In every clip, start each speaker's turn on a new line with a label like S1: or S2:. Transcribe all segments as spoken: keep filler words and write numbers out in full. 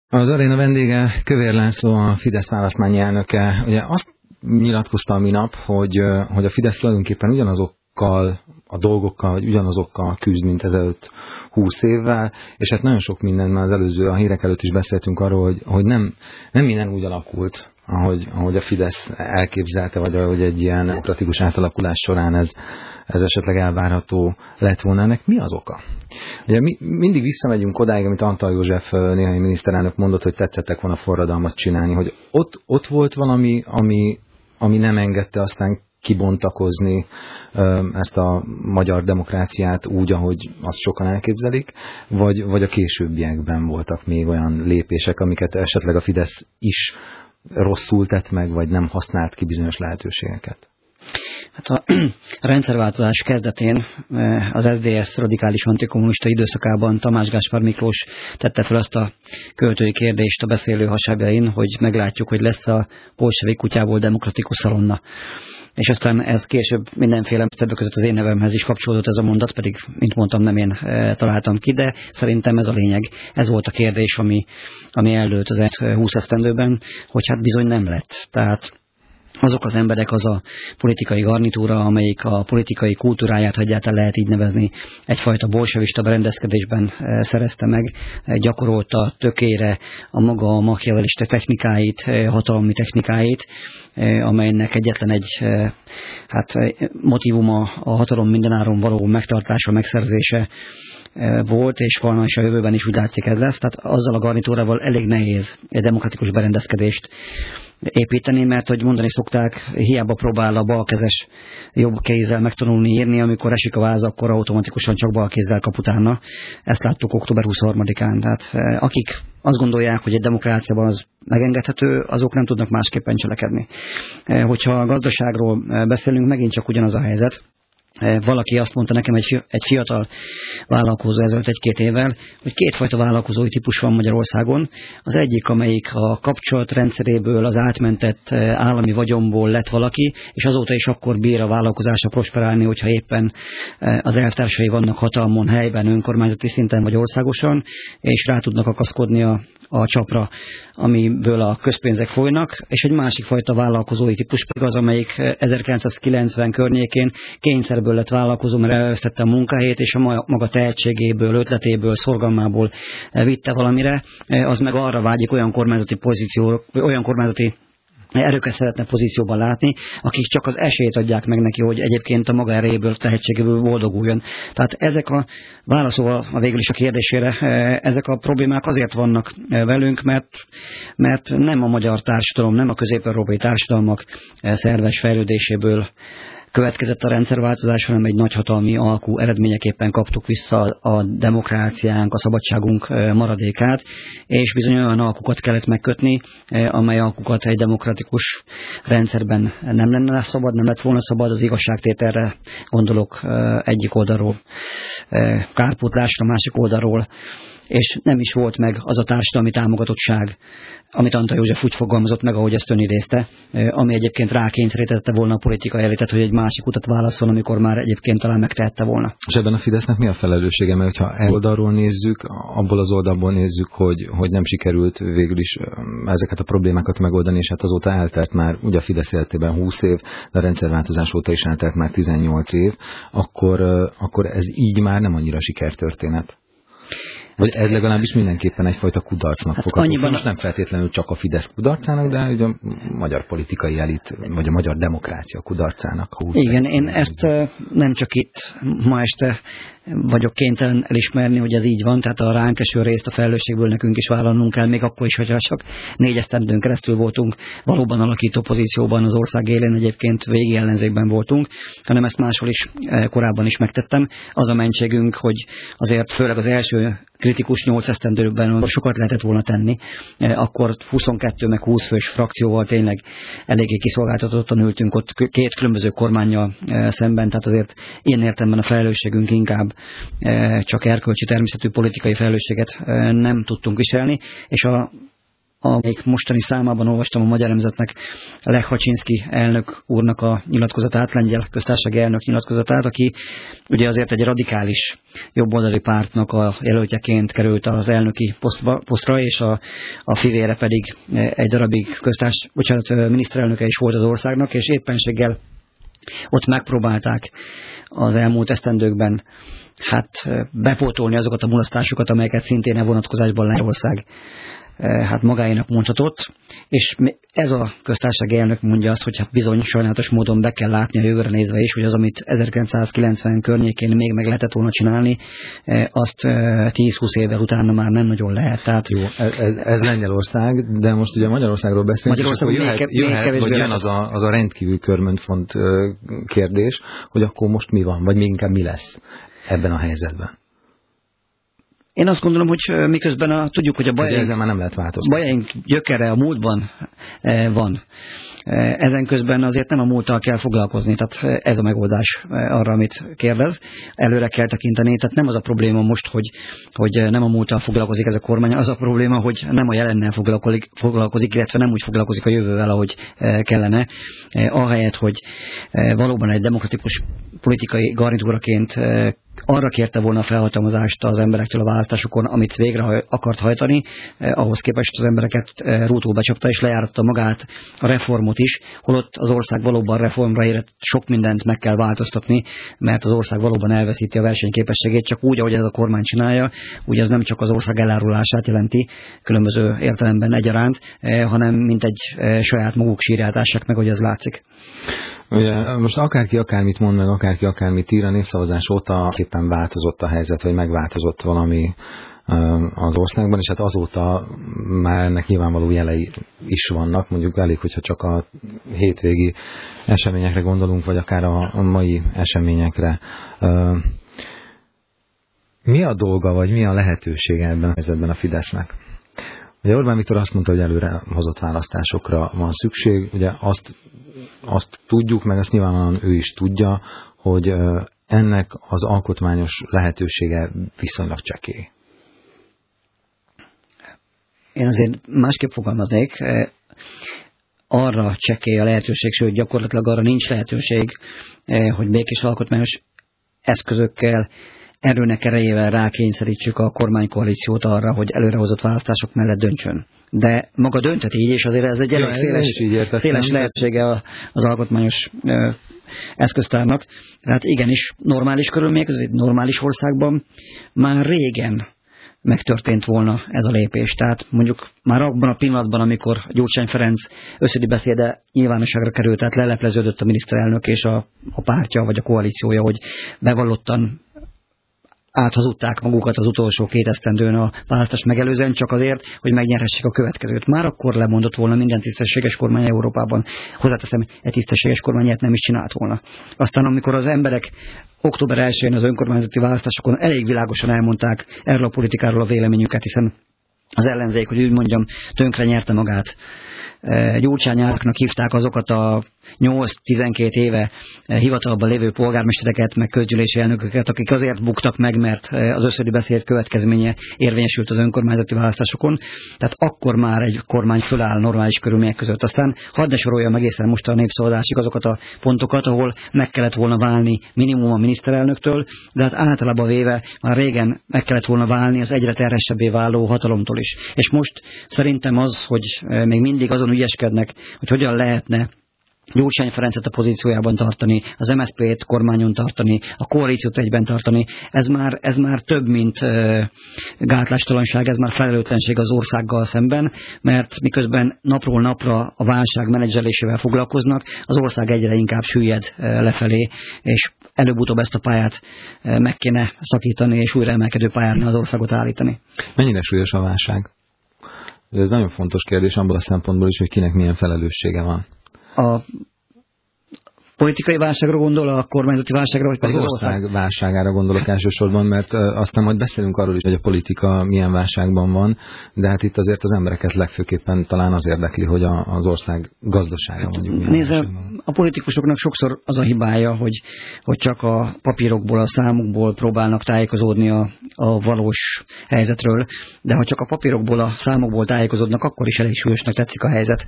S1: Az aréna vendége Kövér László, a Fidesz választmányi elnöke. Ugye azt nyilatkozta a minap, hogy, hogy a Fidesz tulajdonképpen ugyanazokkal a dolgokkal, vagy ugyanazokkal küzd, mint ezelőtt húsz évvel, és hát nagyon sok minden, már az előző, a hírek előtt is beszéltünk arról, hogy, hogy nem, nem minden úgy alakult, ahogy, ahogy a Fidesz elképzelte, vagy ahogy egy ilyen demokratikus átalakulás során ez, ez esetleg elvárható lett volna. Ennek mi az oka? Ugye mi mindig visszamegyünk odáig, amit Antal József néhány miniszterelnök mondott, hogy tetszettek volna forradalmat csinálni, hogy ott, ott volt valami, ami, ami nem engedte aztán kibontakozni ezt a magyar demokráciát úgy, ahogy azt sokan elképzelik, vagy, vagy a későbbiekben voltak még olyan lépések, amiket esetleg a Fidesz is rosszul tett meg, vagy nem használt ki bizonyos lehetőségeket?
S2: Hát a rendszerváltozás kezdetén az es zé dé es radikális antikommunista időszakában Tamás Gáspár Miklós tette fel azt a költői kérdést a beszélő hasábjain, hogy meglátjuk, hogy lesz a bolsevik kutyából demokratikus szalonna. És aztán ez később mindenféle többek között az én nevemhez is kapcsolódott ez a mondat, pedig, mint mondtam, nem én e, találtam ki, de szerintem ez a lényeg. Ez volt a kérdés, ami, ami eldőlt az húsz esztendőben, hogy hát bizony nem lett. Tehát azok az emberek, az a politikai garnitúra, amelyik a politikai kultúráját, ha egyáltalán lehet így nevezni, egyfajta bolsevista berendezkedésben szerezte meg, gyakorolta tökére a maga a machiavellista technikáit, hatalmi technikáit, amelynek egyetlen egy hát, motivuma a hatalom mindenáron való megtartása, megszerzése volt, és volna is a jövőben is úgy látszik ez lesz. Tehát azzal a garnitúrával elég nehéz egy demokratikus berendezkedést építeni, mert hogy mondani szokták, hiába próbál a balkezes jobb kézzel megtanulni írni, amikor esik a váz, akkor automatikusan csak balkézzel kap utána. Ezt láttuk október huszonharmadikán. Tehát akik azt gondolják, hogy egy demokráciában az megengedhető, azok nem tudnak másképpen cselekedni. Hogyha a gazdaságról beszélünk, megint csak ugyanaz a helyzet. Valaki azt mondta nekem, egy, egy fiatal vállalkozó ezelőtt egy-két évvel, hogy kétfajta vállalkozói típus van Magyarországon. Az egyik, amelyik a kapcsolatrendszeréből, az átmentett állami vagyomból lett valaki, és azóta is akkor bír a vállalkozásra prosperálni, hogyha éppen az elvtársai vannak hatalmon, helyben, önkormányzati szinten vagy országosan, és rá tudnak akaszkodni a, a csapra, amiből a közpénzek folynak, és egy másik fajta vállalkozói típus pedig az, amelyik ezerkilencszázkilencven környékén kényszerből lett vállalkozó, mert elvesztette a munkahelyét, és a maga tehetségéből, ötletéből, szorgalmából vitte valamire, az meg arra vágyik olyan kormányzati pozíció, olyan kormányzati erőket szeretne pozícióban látni, akik csak az esélyt adják meg neki, hogy egyébként a maga erejéből, tehetségéből boldoguljon. Tehát ezek a válaszolva a végül is a kérdésére, ezek a problémák azért vannak velünk, mert, mert nem a magyar társadalom, nem a közép-európai társadalmak szerves fejlődéséből következett a rendszerváltozás, hanem egy nagyhatalmi alkú eredményeképpen kaptuk vissza a demokráciánk, a szabadságunk maradékát, és bizony olyan alkukat kellett megkötni, amely alkukat egy demokratikus rendszerben nem lenne szabad, nem lett volna szabad, az igazságtételre gondolok egyik oldalról, kárpótlásra másik oldalról, és nem is volt meg az a társadalmi támogatottság, amit Antal József úgy fogalmazott meg, ahogy ezt ön idézte, ami egyébként rákényszerítette volna a politikai elitet, hogy egy másik utat válaszol, amikor már egyébként talán megtehette volna.
S1: És ebben a Fidesznek mi a felelőssége? Mert ha el oldalról nézzük, abból az oldalból nézzük, hogy, hogy nem sikerült végül is ezeket a problémákat megoldani, és hát azóta eltelt már, ugye a Fidesz életében húsz év, de a rendszerváltozás óta is eltelt már tizennyolc év, akkor, akkor ez így már nem annyira sikertörténet. Vagy ez legalábbis mindenképpen egyfajta kudarcnak hát fogható. Annyiban... Most nem feltétlenül csak a Fidesz kudarcának, de ugye a magyar politikai elit, vagy a magyar demokrácia kudarcának.
S2: Igen, én ezt nem csak itt ma este vagyok kénytelen elismerni, hogy ez így van, tehát a ránk eső részt a felelősségből nekünk is vállalnunk kell, még akkor is, hogyha csak négy esztendőn keresztül voltunk valóban alakító pozícióban, az ország élén egyébként végi ellenzékben voltunk, hanem ezt máshol is korábban is megtettem. Az a mentségünk, hogy azért főleg az első kritikus nyolc esztendőben sokat lehetett volna tenni, akkor huszonkettő meg húsz fős frakcióval tényleg eléggé kiszolgáltatottan ültünk ott két különböző kormánnyal szemben, tehát azért ilyen értelemben a felelősségünk inkább csak erkölcsi természetű politikai felelősséget nem tudtunk viselni, és a amelyik mostani számában olvastam a Magyar Nemzetnek Lech Kaczynszki elnök úrnak a nyilatkozatát, lengyel köztársasági elnök nyilatkozatát, aki ugye azért egy radikális jobboldali pártnak a jelöltjeként került az elnöki posztba, posztra, és a, a fivére pedig egy darabig köztárs, bocsánat, miniszterelnöke is volt az országnak, és éppenséggel ott megpróbálták az elmúlt esztendőkben hát bepótolni azokat a mulasztásokat, amelyeket szintén a vonatkozásban Lengyelország hát magáénak mondhatott, és ez a köztársasági elnök mondja azt, hogy hát bizony sajnálatos módon be kell látni a jövőre nézve is, hogy az, amit ezerkilencszázkilencven környékén még meg lehetett volna csinálni, azt tíz-húsz évvel utána már nem nagyon lehet. Tehát...
S1: Jó, ez, ez Lengyelország, de most ugye Magyarországról beszélünk,
S2: Magyarország
S1: és akkor jöhet, jöhet vagy jön az a, az a rendkívül körmöntfont kérdés, hogy akkor most mi van, vagy még inkább mi lesz ebben a helyzetben.
S2: Én azt gondolom, hogy miközben a, tudjuk, hogy a bajaink,
S1: ezzel már nem lehet változtatni.
S2: Bajaink gyökere a múltban e, van. E, ezen közben azért nem a múlttal kell foglalkozni, tehát ez a megoldás arra, amit kérdez. Előre kell tekinteni, tehát nem az a probléma most, hogy, hogy nem a múlttal foglalkozik ez a kormány, az a probléma, hogy nem a jelennel foglalkozik, foglalkozik, illetve nem úgy foglalkozik a jövővel, ahogy kellene. E, ahelyett, hogy valóban egy demokratikus politikai garnitúraként arra kérte volna a felhatalmazást az emberektől a választásokon, amit végre akart hajtani, eh, ahhoz képest az embereket eh, rútul becsapta, és lejáratta magát a reformot is, holott az ország valóban reformra érett, sok mindent meg kell változtatni, mert az ország valóban elveszíti a versenyképességét, csak úgy, ahogy ez a kormány csinálja, ugye ez nem csak az ország elárulását jelenti, különböző értelemben egyaránt, eh, hanem mint egy eh, saját maguk sírjátássák meg, hogy ez látszik.
S1: Ugye, most akárki akármit mond meg, akárki akármit ír, a népszavazás óta éppen változott a helyzet, vagy megváltozott valami az országban, és hát azóta már ennek nyilvánvaló jelei is vannak, mondjuk elég, hogyha csak a hétvégi eseményekre gondolunk, vagy akár a mai eseményekre. Mi a dolga, vagy mi a lehetősége ebben a helyzetben a Fidesznek? Ugye Orbán Viktor azt mondta, hogy előre hozott választásokra van szükség, ugye azt, azt tudjuk, meg azt nyilvánvalóan ő is tudja, hogy ennek az alkotmányos lehetősége viszonylag csekély.
S2: Én azért másképp fogalmaznék, arra csekély a lehetőség, sőt gyakorlatilag arra nincs lehetőség, hogy békés alkotmányos eszközökkel, erőnek erejével rákényszerítsük a kormánykoalíciót arra, hogy előrehozott választások mellett döntsön. De maga dönthet így, és azért ez egy elég széles, széles lehetősége az alkotmányos ö, eszköztárnak. Tehát igenis, normális körülmények között, egy normális országban már régen megtörtént volna ez a lépés. Tehát mondjuk már abban a pillanatban, amikor Gyurcsány Ferenc összödi beszéde nyilvánosságra került, tehát lelepleződött a miniszterelnök és a, a pártja vagy a koalíciója, hogy bevallottan áthazudták magukat az utolsó két esztendőn a választást megelőzően, csak azért, hogy megnyerhessék a következőt. Már akkor lemondott volna minden tisztességes kormány Európában. Hozzáteszem, egy tisztességes kormány ilyet nem is csinált volna. Aztán, amikor az emberek október elsején az önkormányzati választásokon elég világosan elmondták erről a politikáról a véleményüket, hiszen az ellenzék, hogy úgy mondjam, tönkre nyerte magát. Gyurcsányáknak hívták azokat a nyolc-tizenkét éve hivatalban lévő polgármestereket, meg közgyűlési elnököket, akik azért buktak meg, mert az összödi beszéd következménye érvényesült az önkormányzati választásokon. Tehát akkor már egy kormány föláll normális körülmények között. Aztán hadd ne soroljam egészen most a népszavazásig azokat a pontokat, ahol meg kellett volna válni minimum a miniszterelnöktől, de hát általában véve már régen meg kellett volna válni az egyre terhesebbé váló hatalomtól is. És most szerintem az, hogy még mindig azon ügyeskednek, hogy hogyan lehetne Gyurcsány Ferencet a pozíciójában tartani, az em es zé pét kormányon tartani, a koalíciót egyben tartani, ez már, ez már több, mint uh, gátlástalanság, ez már felelőtlenség az országgal szemben, mert miközben napról napra a válság menedzselésével foglalkoznak, az ország egyre inkább süllyed uh, lefelé, és előbb-utóbb ezt a pályát uh, meg kéne szakítani, és újra emelkedő pályára az országot állítani.
S1: Mennyire súlyos a válság? Ez nagyon fontos kérdés abból a szempontból is, hogy kinek milyen felelőssége van.
S2: A politikai válságra gondol, a kormányzati válságra, vagy
S1: az, az ország, ország válságára gondolok elsősorban, mert aztán majd beszélünk arról is, hogy a politika milyen válságban van, de hát itt azért az embereket legfőképpen talán az érdekli, hogy a, az ország gazdasága mondjuk milyen
S2: Nézze, a politikusoknak sokszor az a hibája, hogy, hogy csak a papírokból, a számokból próbálnak tájékozódni a, a valós helyzetről, de ha csak a papírokból, a számokból tájékozódnak, akkor is elég súlyosnak tetszik a helyzet.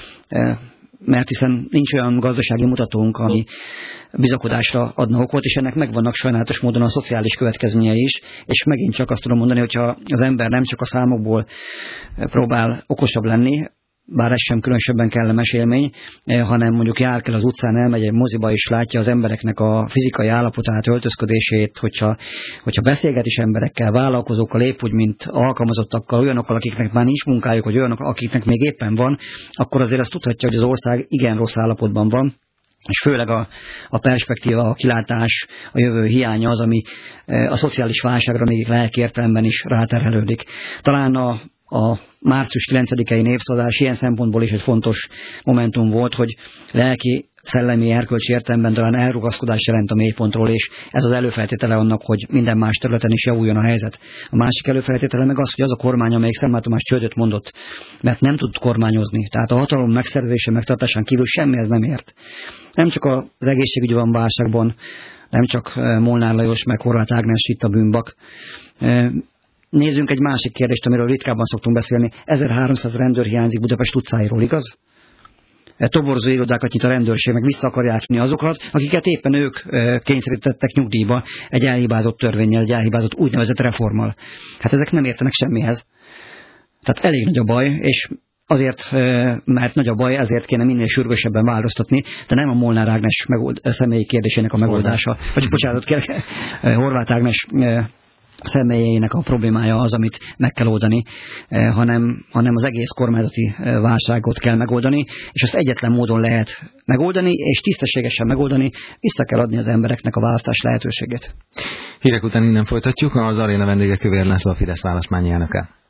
S2: Mert hiszen nincs olyan gazdasági mutatónk, ami bizakodásra adna okot, és ennek megvannak sajnálatos módon a szociális következményei is, és megint csak azt tudom mondani, hogyha az ember nem csak a számokból próbál okosabb lenni, bár ez sem különösebben kellemes élmény, hanem mondjuk jár kell az utcán, elmegy egy moziba, és látja az embereknek a fizikai állapotát, öltözködését, hogyha, hogyha beszélget is emberekkel, vállalkozókkal, épp úgy, mint alkalmazottakkal, olyanokkal, akiknek már nincs munkájuk, vagy olyanok, akiknek még éppen van, akkor azért azt tudhatja, hogy az ország igen rossz állapotban van, és főleg a, a perspektíva, a kilátás, a jövő hiánya az, ami a szociális válságra még lelki értelemben is ráterhelődik. Talán a A március kilencedikei népszavazás ilyen szempontból is egy fontos momentum volt, hogy lelki, szellemi, erkölcsi értelemben talán elrugaszkodás jelent a mélypontról, és ez az előfeltétele annak, hogy minden más területen is javuljon a helyzet. A másik előfeltétele meg az, hogy az a kormány, amelyik Szent Tamás csődöt mondott, mert nem tud kormányozni. Tehát a hatalom megszerzése, megtartásán kívül semmihez nem ért. Nem csak az egészségügy van válságban, nem csak Molnár Lajos, meg Horváth Ágnes itt a bűnbak. Nézzünk egy másik kérdést, amiről ritkábban szoktunk beszélni. ezerháromszáz rendőr hiányzik Budapest utcáiról, igaz? Toborzó irodákat nyit a rendőrség, meg vissza akarják vinni azokat, akiket éppen ők kényszerítettek nyugdíjba egy elhibázott törvénnyel, egy elhibázott úgynevezett reformmal. Hát ezek nem értenek semmihez. Tehát elég nagy a baj, és azért, mert nagy a baj, ezért kéne minél sürgősebben változtatni, de nem a Molnár Ágnes megold, személyi kérdésének a megoldása. Vagy bocsánat, kérlek, Horváth Ágnes személyeinek a problémája az, amit meg kell oldani, hanem, hanem az egész kormányzati válságot kell megoldani, és azt egyetlen módon lehet megoldani, és tisztességesen megoldani, vissza kell adni az embereknek a választás lehetőségét.
S1: Hírek után innen folytatjuk, az aréna vendége Kövér László, a Fidesz választmányi elnöke.